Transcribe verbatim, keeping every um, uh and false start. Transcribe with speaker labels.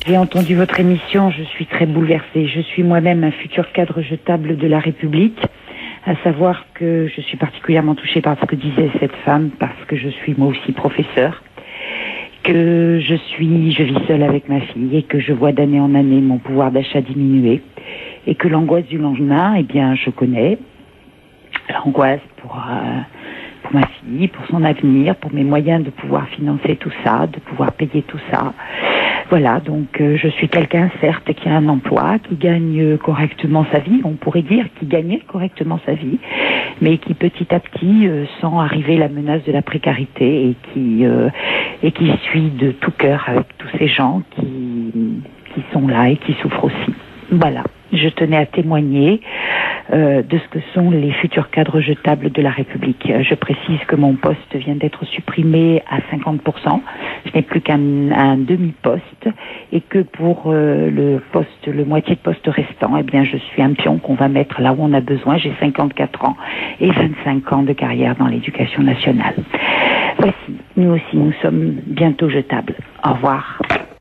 Speaker 1: J'ai entendu votre émission, je suis très bouleversée. Je suis moi-même un futur cadre jetable de la République, à savoir que je suis particulièrement touchée par ce que disait cette femme, parce que je suis moi aussi professeure, que je suis, je vis seule avec ma fille et que je vois d'année en année mon pouvoir d'achat diminuer et que l'angoisse du lendemain, eh bien, je connais. L'angoisse pour, euh, pour ma fille, pour son avenir, pour mes moyens de pouvoir financer tout ça, de pouvoir payer tout ça. Voilà, donc euh, je suis quelqu'un, certes, qui a un emploi, qui gagne correctement sa vie, on pourrait dire, qui gagnait correctement sa vie, mais qui petit à petit euh, sent arriver la menace de la précarité et qui, euh, et qui suit de tout cœur avec tous ces gens qui, qui sont là et qui souffrent aussi. Voilà, je tenais à témoigner euh, de ce que sont les futurs cadres jetables de la République. Je précise que mon poste vient d'être supprimé à cinquante pour cent. Je n'ai plus qu'un un demi-poste et que pour euh, le poste, le moitié de poste restant, eh bien, je suis un pion qu'on va mettre là où on a besoin. J'ai cinquante-quatre ans et vingt-cinq ans de carrière dans l'éducation nationale. Voici, nous aussi, nous sommes bientôt jetables. Au revoir.